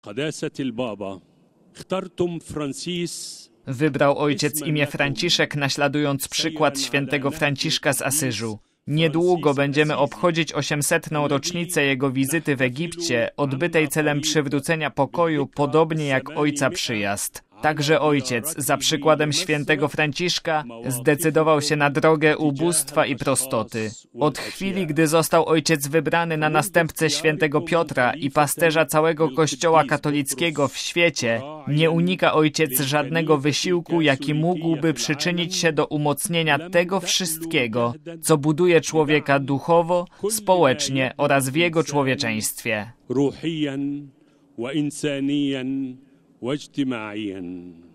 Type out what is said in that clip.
Wybrał ojciec imię Franciszek, naśladując przykład świętego Franciszka z Asyżu. Niedługo będziemy obchodzić 800. rocznicę jego wizyty w Egipcie, odbytej celem przywrócenia pokoju, podobnie jak ojca przyjazd. Także ojciec, za przykładem świętego Franciszka, zdecydował się na drogę ubóstwa i prostoty. Od chwili, gdy został ojciec wybrany na następcę świętego Piotra i pasterza całego Kościoła katolickiego w świecie, nie unika ojciec żadnego wysiłku, jaki mógłby przyczynić się do umocnienia tego wszystkiego, co buduje człowieka duchowo, społecznie oraz w jego człowieczeństwie. واجتماعيا.